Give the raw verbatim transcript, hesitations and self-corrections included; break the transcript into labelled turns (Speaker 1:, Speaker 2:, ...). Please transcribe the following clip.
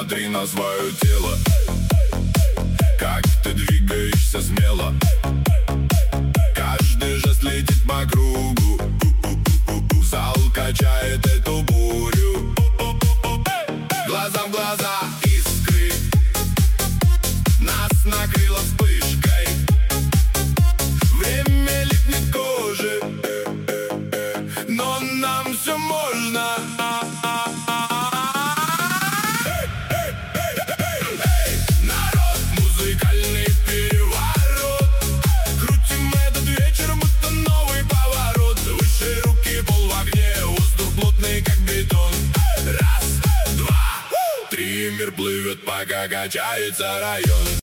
Speaker 1: Посмотри на свое тело, как ты двигаешься смело. Каждый жест летит по кругу. Зал качает эту бурю. Глаза в глаза, искры. Нас накрыло вспышкой. Время липнет к коже, но нам все можно. Народ, музыкальный переворот. Крутим этот вечер, будто новый поворот. Выше руки, пол в огне, воздух плотный, как бетон. Раз, два, три, мир плывет, пока качается район.